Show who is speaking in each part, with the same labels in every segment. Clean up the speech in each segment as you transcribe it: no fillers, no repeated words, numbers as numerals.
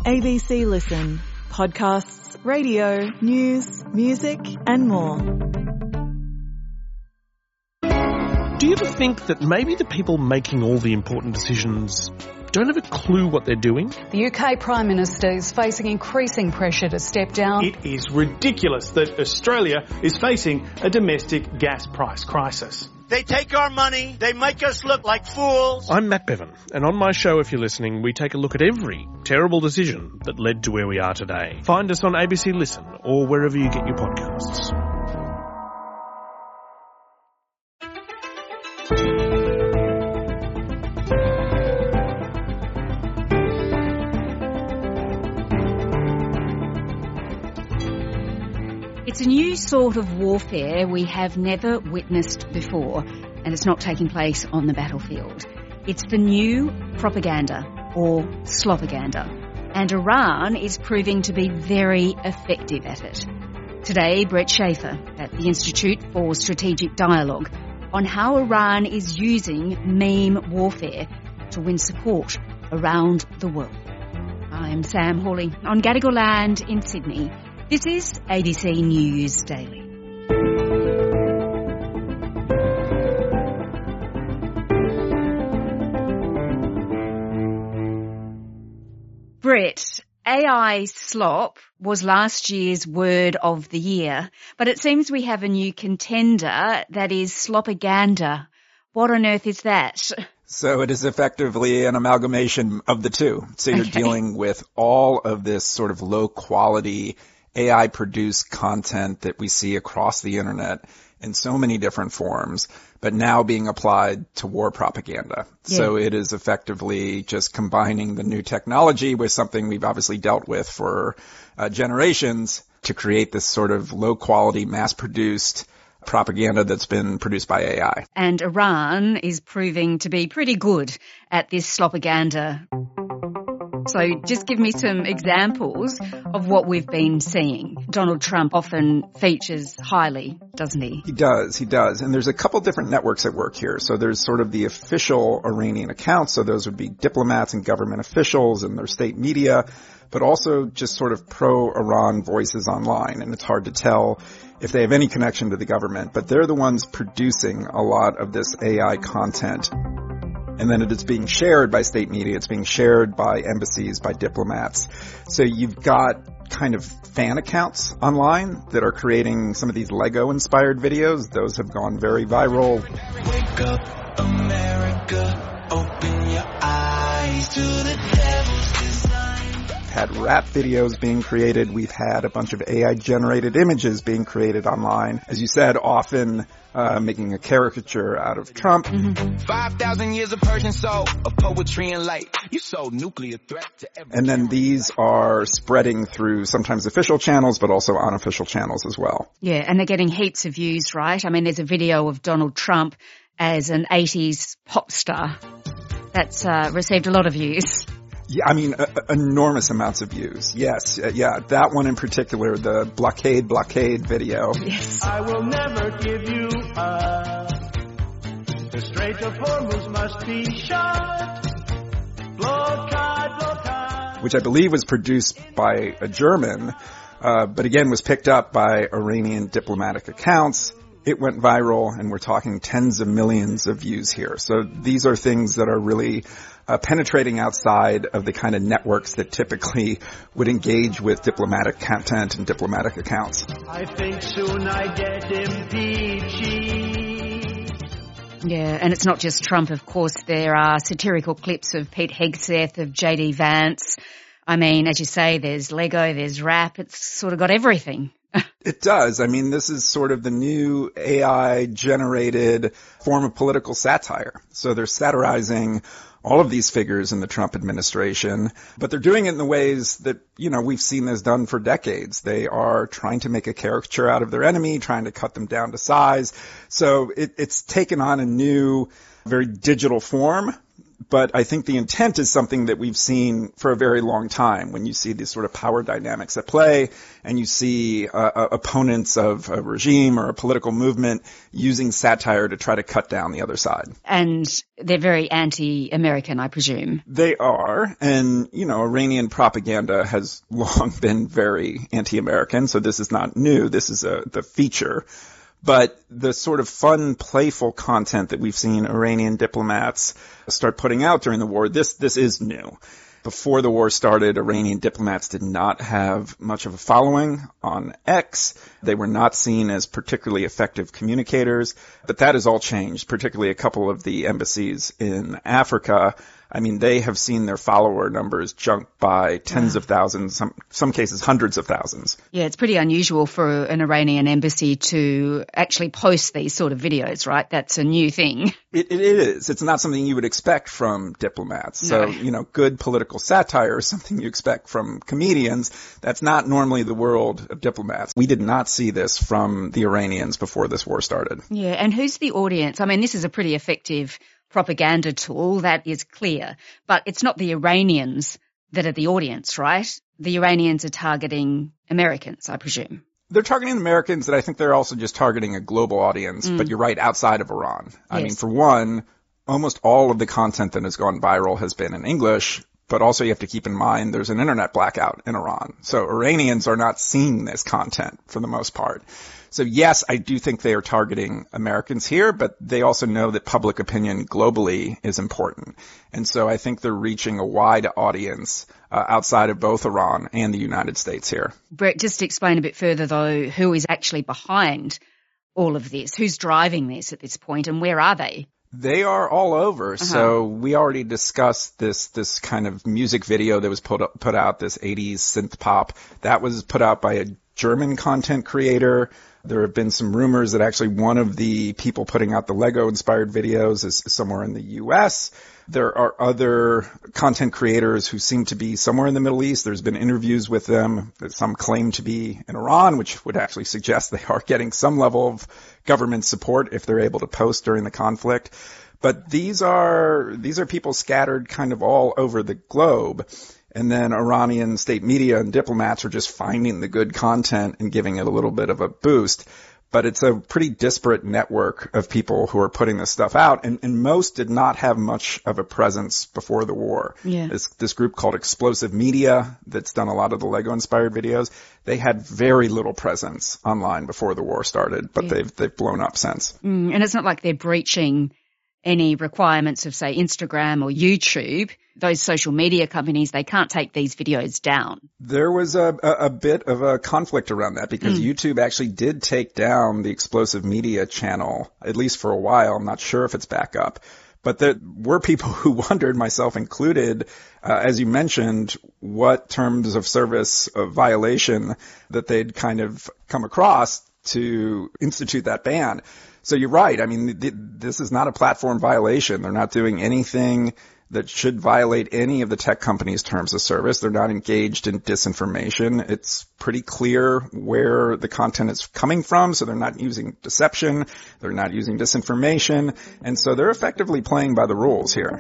Speaker 1: ABC Listen. Podcasts, radio, news, music and more.
Speaker 2: Do you ever think that maybe the people making all the important decisions don't have a clue what they're doing?
Speaker 3: The UK Prime Minister is facing increasing pressure to step down.
Speaker 4: It is ridiculous that Australia is facing a domestic gas price crisis.
Speaker 5: They take our money, they make us look like fools.
Speaker 2: I'm Matt Bevan, and on my show, if you're listening, we take a look at every terrible decision that led to where we are today. Find us on ABC Listen or wherever you get your podcasts.
Speaker 6: It's a new sort of warfare we have never witnessed before, and it's not taking place on the battlefield. It's the new propaganda, or slopaganda, and Iran is proving to be very effective at it. Today, Brett Schaefer at the Institute for Strategic Dialogue on how Iran is using meme warfare to win support around the world. I'm Sam Hawley on Gadigal land in Sydney. This is ABC News Daily. Brett, AI slop was last year's word of the year, but it seems we have a new contender that is slopaganda. What on earth is that?
Speaker 7: So it is effectively an amalgamation of the two. So you're dealing with all of this sort of low quality AI-produced content that we see across the internet in so many different forms, but now being applied to war propaganda. Yeah. So it is effectively just combining the new technology with something we've obviously dealt with for generations to create this sort of low-quality, mass-produced propaganda that's been produced by AI.
Speaker 6: And Iran is proving to be pretty good at this slopaganda. So just give me some examples of what we've been seeing. Donald Trump often features highly, doesn't he?
Speaker 7: He does. And there's a couple different networks at work here. So there's sort of the official Iranian accounts. So those would be diplomats and government officials and their state media, but also just sort of pro-Iran voices online. And it's hard to tell if they have any connection to the government, but they're the ones producing a lot of this AI content. And then it is being shared by state media. It's being shared by embassies, by diplomats. So you've got kind of fan accounts online that are creating some of these Lego-inspired videos. Those have gone very viral.
Speaker 8: Wake up, America, open your eyes to the devil's design.
Speaker 7: Had rap videos being created. We've had a bunch of AI-generated images being created online. As you said, often making a caricature out of Trump.
Speaker 8: 5,000 years of Persian soul, of poetry and light. You sold nuclear threat to every.
Speaker 7: And then these are spreading through sometimes official channels, but also unofficial channels as well.
Speaker 6: Yeah, and they're getting heaps of views, right? I mean, there's a video of Donald Trump as an 80s pop star that's received a lot of views.
Speaker 7: Yeah, I mean, enormous amounts of views. Yes, yeah, that one in particular, the blockade video.
Speaker 6: Yes.
Speaker 9: I will never give you up. The Strait of Hormuz must be shut. Blockade.
Speaker 7: Which I believe was produced by a German, but again was picked up by Iranian diplomatic accounts. It went viral, and we're talking tens of millions of views here. So these are things that are really penetrating outside of the kind of networks that typically would engage with diplomatic content and diplomatic accounts.
Speaker 9: I think soon I get impeached.
Speaker 6: Yeah, and it's not just Trump, of course. There are satirical clips of Pete Hegseth, of J.D. Vance. I mean, as you say, there's Lego, there's rap. It's sort of got everything.
Speaker 7: It does. I mean, this is sort of the new AI-generated form of political satire. So they're satirizing all of these figures in the Trump administration, but they're doing it in the ways that, you know, we've seen this done for decades. They are trying to make a caricature out of their enemy, trying to cut them down to size. So it's taken on a new, very digital form, But I think the intent is something that we've seen for a very long time when you see these sort of power dynamics at play and you see opponents of a regime or a political movement using satire to try to cut down the other side.
Speaker 6: And they're very anti-American, I presume.
Speaker 7: They are. And, Iranian propaganda has long been very anti-American, so this is not new. This is the feature. But the sort of fun, playful content that we've seen Iranian diplomats start putting out during the war, this is new. Before the war started, Iranian diplomats did not have much of a following on X. They were not seen as particularly effective communicators, but that has all changed, particularly a couple of the embassies in Africa. I mean, they have seen their follower numbers jump by tens of thousands, some cases hundreds of thousands.
Speaker 6: Yeah, it's pretty unusual for an Iranian embassy to actually post these sort of videos, right? That's a new thing.
Speaker 7: It is. It's not something you would expect from diplomats.
Speaker 6: No.
Speaker 7: So, good political satire is something you expect from comedians. That's not normally the world of diplomats. We did not see this from the Iranians before this war started.
Speaker 6: Yeah, and who's the audience? I mean, this is a pretty effective propaganda tool, that is clear. But it's not the Iranians that are the audience, right? The Iranians are targeting Americans, I presume.
Speaker 7: They're targeting Americans, and I think they're also just targeting a global audience, but you're right, outside of Iran. I mean, for one, almost all of the content that has gone viral has been in English, but also you have to keep in mind there's an internet blackout in Iran. So Iranians are not seeing this content for the most part. So yes, I do think they are targeting Americans here, but they also know that public opinion globally is important. And so I think they're reaching a wide audience outside of both Iran and the United States here.
Speaker 6: Brett, just to explain a bit further, though, who is actually behind all of this? Who's driving this at this point, and where are they?
Speaker 7: They are all over. So we already discussed this kind of music video that was put out, this 80s synth pop. That was put out by a German content creator. There have been some rumors that actually one of the people putting out the Lego-inspired videos is somewhere in the U.S. There are other content creators who seem to be somewhere in the Middle East. There's been interviews with them that some claim to be in Iran, which would actually suggest they are getting some level of government support if they're able to post during the conflict. But these are people scattered kind of all over the globe. And then Iranian state media and diplomats are just finding the good content and giving it a little bit of a boost. But it's a pretty disparate network of people who are putting this stuff out. And most did not have much of a presence before the war.
Speaker 6: Yeah.
Speaker 7: This group called Explosive Media that's done a lot of the Lego-inspired videos, they had very little presence online before the war started, but they've blown up since.
Speaker 6: And it's not like they're breaching any requirements of, say, Instagram or YouTube. Those social media companies, they can't take these videos down.
Speaker 7: There was a bit of a conflict around that because YouTube actually did take down the Explosive Media channel, at least for a while. I'm not sure if it's back up. But there were people who wondered, myself included, as you mentioned, what terms of service of violation that they'd kind of come across to institute that ban. So you're right. I mean, this is not a platform violation. They're not doing anything that should violate any of the tech companies' terms of service. They're not engaged in disinformation. It's pretty clear where the content is coming from, so they're not using deception. They're not using disinformation. And so they're effectively playing by the rules here.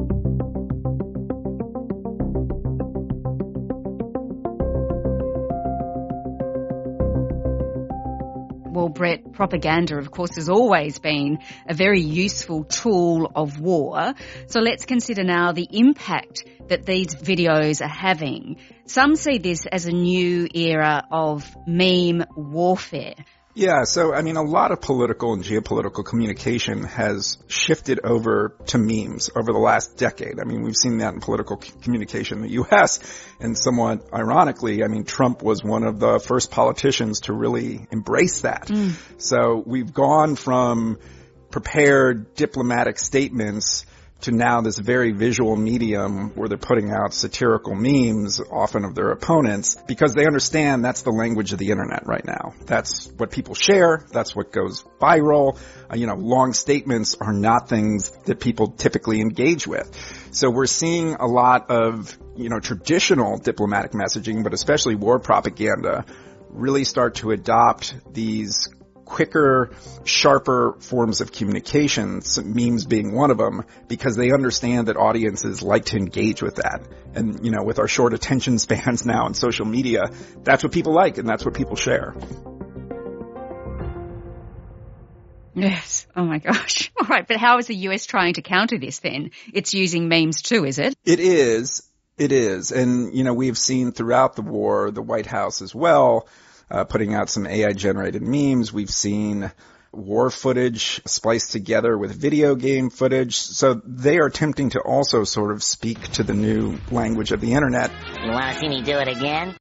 Speaker 6: Well, Brett, propaganda, of course, has always been a very useful tool of war. So let's consider now the impact that these videos are having. Some see this as a new era of meme warfare.
Speaker 7: Yeah, so, I mean, a lot of political and geopolitical communication has shifted over to memes over the last decade. I mean, we've seen that in political communication in the U.S., and somewhat ironically, I mean, Trump was one of the first politicians to really embrace that. So we've gone from prepared diplomatic statements to now this very visual medium where they're putting out satirical memes, often of their opponents, because they understand that's the language of the internet right now. That's what people share. That's what goes viral. Long statements are not things that people typically engage with. So we're seeing a lot of, traditional diplomatic messaging, but especially war propaganda, really start to adopt these quicker, sharper forms of communication, memes being one of them, because they understand that audiences like to engage with that. And, with our short attention spans now on social media, that's what people like and that's what people share.
Speaker 6: Yes. Oh my gosh. All right. But how is the US trying to counter this then? It's using memes too, is it?
Speaker 7: It is. It is. And, we've seen throughout the war, the White House as well, putting out some AI-generated memes. We've seen war footage spliced together with video game footage. So they are attempting to also sort of speak to the new language of the internet.
Speaker 10: You want to see me do it again?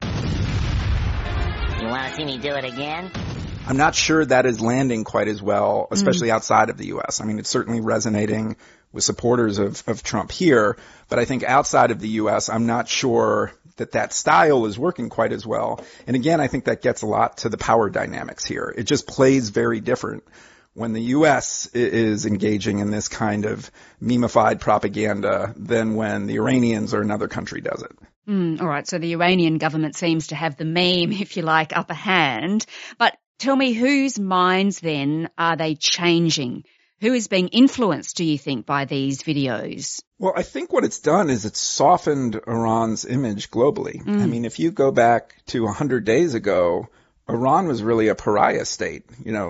Speaker 10: You want to see me do it again?
Speaker 7: I'm not sure that is landing quite as well, especially outside of the U.S. I mean, it's certainly resonating with supporters of Trump here, but I think outside of the U.S., I'm not sure that style is working quite as well. And again, I think that gets a lot to the power dynamics here. It just plays very different when the U.S. is engaging in this kind of memified propaganda than when the Iranians or another country does it.
Speaker 6: All right, so the Iranian government seems to have the meme, if you like, upper hand. But tell me, whose minds then are they changing? Who is being influenced, do you think, by these videos?
Speaker 7: Well, I think what it's done is it's softened Iran's image globally. I mean, if you go back to 100 days ago, Iran was really a pariah state.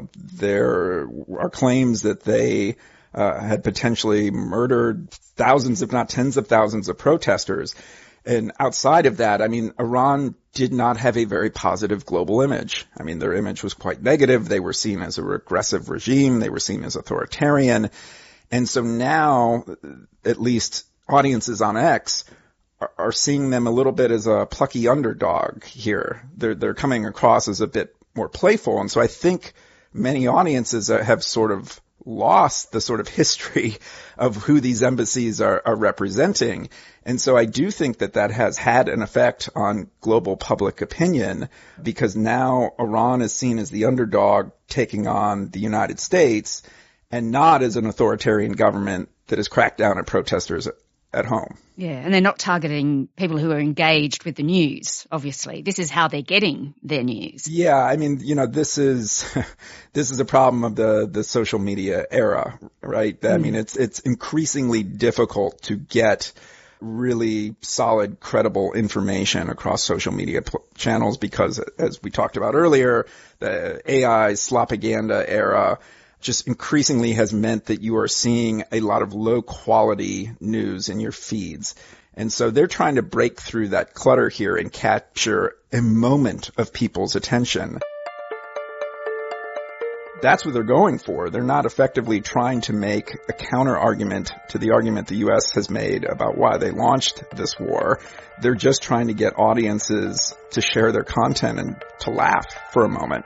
Speaker 7: There are claims that they had potentially murdered thousands, if not tens of thousands of protesters. And outside of that, I mean, Iran did not have a very positive global image. I mean, their image was quite negative. They were seen as a regressive regime. They were seen as authoritarian. And so now, at least audiences on X are seeing them a little bit as a plucky underdog here. They're coming across as a bit more playful. And so I think many audiences have sort of lost the sort of history of who these embassies are representing. And so I do think that has had an effect on global public opinion, because now Iran is seen as the underdog taking on the United States and not as an authoritarian government that has cracked down at protesters at home.
Speaker 6: Yeah, and they're not targeting people who are engaged with the news, obviously. This is how they're getting their news.
Speaker 7: Yeah, I mean, this is a problem of the social media era, right? I mean, it's increasingly difficult to get really solid, credible information across social media channels because, as we talked about earlier, the AI slopaganda era just increasingly has meant that you are seeing a lot of low quality news in your feeds. And so they're trying to break through that clutter here and capture a moment of people's attention. That's what they're going for. They're not effectively trying to make a counter argument to the argument the U.S. has made about why they launched this war. They're just trying to get audiences to share their content and to laugh for a moment.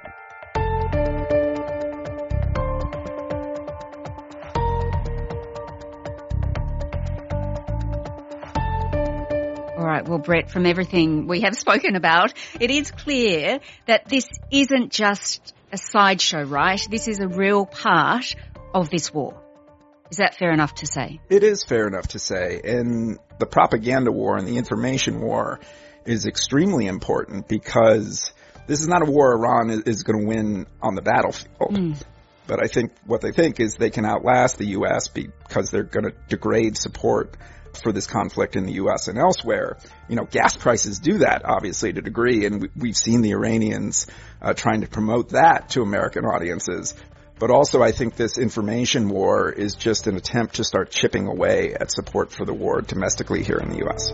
Speaker 6: All right, well, Brett, from everything we have spoken about, it is clear that this isn't just a sideshow, right? This is a real part of this war. Is that fair enough to say?
Speaker 7: It is fair enough to say. And the propaganda war and the information war is extremely important because this is not a war Iran is going to win on the battlefield. But I think what they think is they can outlast the U.S. because they're going to degrade support for this conflict in the U.S. and elsewhere. Gas prices do that, obviously, to a degree, and we've seen the Iranians trying to promote that to American audiences. But also, I think this information war is just an attempt to start chipping away at support for the war domestically here in the U.S.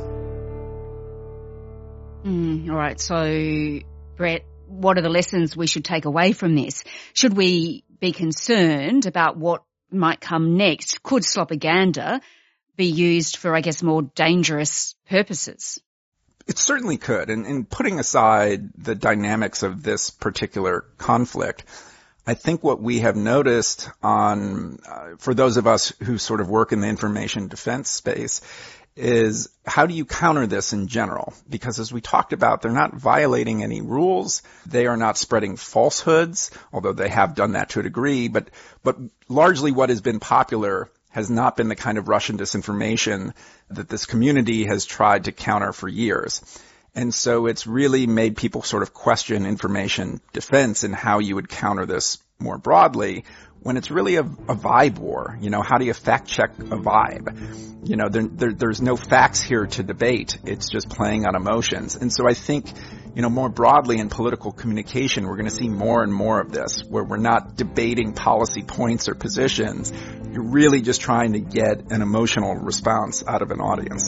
Speaker 6: All right, so, Brett, what are the lessons we should take away from this? Should we be concerned about what might come next? Could slopaganda be used for, I guess, more dangerous purposes?
Speaker 7: It certainly could. And putting aside the dynamics of this particular conflict, I think what we have noticed for those of us who sort of work in the information defense space is how do you counter this in general? Because as we talked about, they're not violating any rules. They are not spreading falsehoods, although they have done that to a degree. But largely what has been popular has not been the kind of Russian disinformation that this community has tried to counter for years. And so it's really made people sort of question information defense and how you would counter this more broadly, when it's really a vibe war. How do you fact check a vibe? There's no facts here to debate. It's just playing on emotions. And so I think, more broadly in political communication, we're going to see more and more of this, where we're not debating policy points or positions. You're really just trying to get an emotional response out of an audience.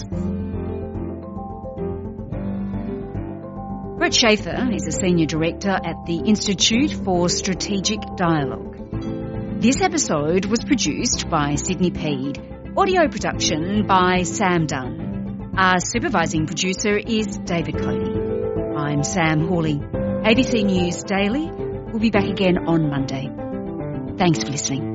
Speaker 6: Brett Schaefer is a Senior Director at the Institute for Strategic Dialogue. This episode was produced by Sydney Peed. Audio production by Sam Dunn. Our supervising producer is David Cody. I'm Sam Hawley. ABC News Daily will be back again on Monday. Thanks for listening.